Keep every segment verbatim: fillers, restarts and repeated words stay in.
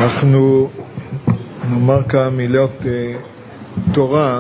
אנחנו נאמר כמה מילות uh, תורה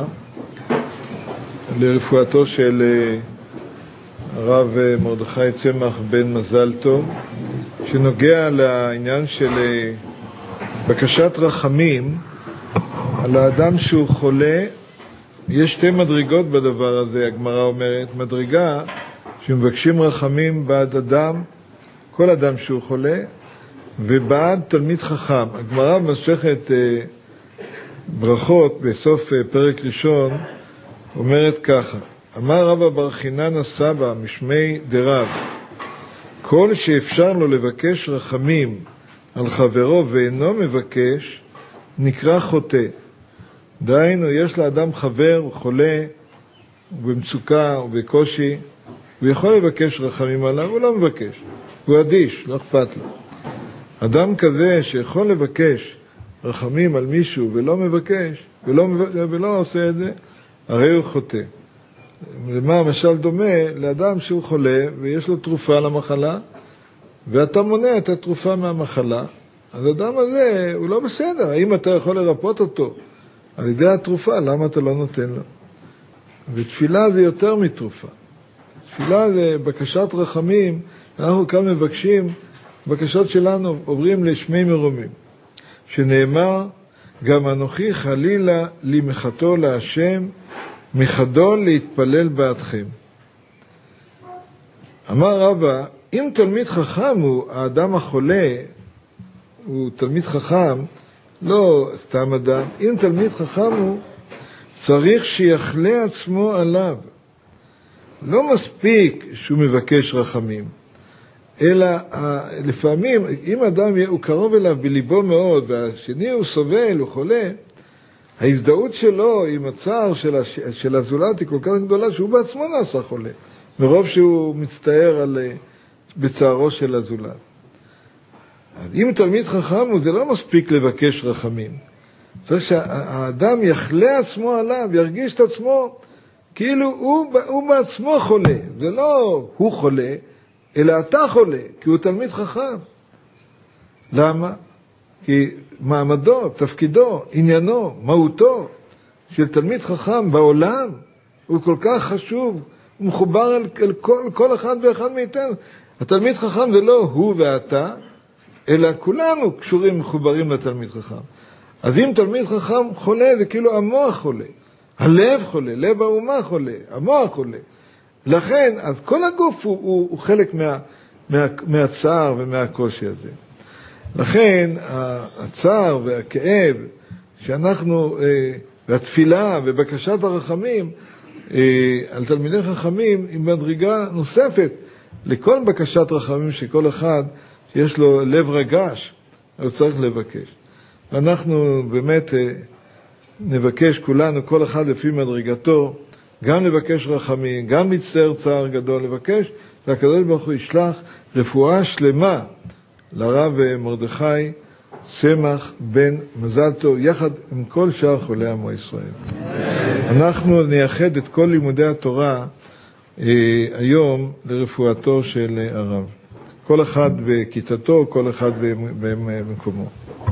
לרפואתו של uh, הרב uh, מרדכי צמח בן מזל טוב, שנוגע לעניין של uh, בקשת רחמים על האדם שהוא חולה. יש שתי מדרגות בדבר הזה. הגמרא אומרת, מדרגה שמבקשים רחמים בעד אדם, כל אדם שהוא חולה, ובעד תלמיד חכם. הגמרא במסכת אה, ברכות בסוף אה, פרק ראשון אומרת ככה: אמר רבא בר חינן הסבא משמי דרב, כל שאפשר לו לבקש רחמים על חברו ואינו מבקש נקרא חוטא. דהיינו, יש לאדם חבר, הוא חולה, הוא במצוקה, הוא בקושי, הוא יכול לבקש רחמים עליו, הוא לא מבקש, הוא אדיש, לא אכפת לו. אדם כזה שיכול לבקש רחמים על מישהו ולא מבקש, ולא, ולא עושה את זה, הרי הוא חוטא. למה המשל דומה? לאדם שהוא חולה ויש לו תרופה למחלה, ואתה מונע את התרופה מהמחלה, אז האדם הזה הוא לא בסדר. האם אתה יכול לרפות אותו על ידי התרופה? למה אתה לא נותן לו? ותפילה זה יותר מתרופה. תפילה זה בקשת רחמים. אנחנו כאן מבקשים, בקשות שלנו עוברים לשמי מרומים, שנאמר, גם אנוכי חלילה לי מחתו להשם, מחדו להתפלל בעדכם. אמר רבא, אם תלמיד חכם הוא, האדם החולה הוא תלמיד חכם, לא סתם אדם, אם תלמיד חכם הוא, צריך שיחלה עצמו עליו. לא מספיק שהוא מבקש רחמים, אלא לפעמים, אם אדם הוא קרוב אליו בליבו מאוד, והשני הוא סובל, הוא חולה, ההזדהות שלו עם הצער של, הש... של הזולת היא כל כך גדולה, שהוא בעצמו נעשה חולה, מרוב שהוא מצטער על, בצערו של הזולת. אז אם תלמיד חכם הוא, זה לא מספיק לבקש רחמים. צריך שהאדם יחלה עצמו עליו, ירגיש את עצמו, כאילו הוא, הוא בעצמו חולה. זה לא הוא חולה, אלא אתה חולה, כי הוא תלמיד חכם. למה? כי מעמדו, תפקידו, עניינו, מהותו של תלמיד חכם בעולם הוא כל כך חשוב, הוא מחובר אל, אל כל, כל אחד ואחד מאיתנו. התלמיד חכם זה לא הוא ואתה, אלא כולנו קשורים, מחוברים לתלמיד חכם. אז אם תלמיד חכם חולה, זה כאילו המוח חולה, הלב חולה, לב האומה חולה, המוח חולה. לכן, אז כל הגוף הוא, הוא, הוא חלק מה, מה, מהצער ומהקושי הזה. לכן, הצער והכאב שאנחנו, והתפילה ובקשת הרחמים על תלמידי חכמים, היא מדרגה נוספת לכל בקשת רחמים שכל אחד שיש לו לב רגש, הוא צריך לבקש. ואנחנו באמת נבקש כולנו, כל אחד לפי מדרגתו, גם לבקש רחמים, גם להצטער צער גדול, לבקש, והקדוש ברוך הוא ישלח רפואה שלמה לרב מרדכי צמח בן מזל טוב, יחד עם כל שאר חולי עמו ישראל. אנחנו נייחד את כל לימודי התורה אה, היום לרפואתו של הרב. כל אחד בכיתתו, כל אחד במקומו.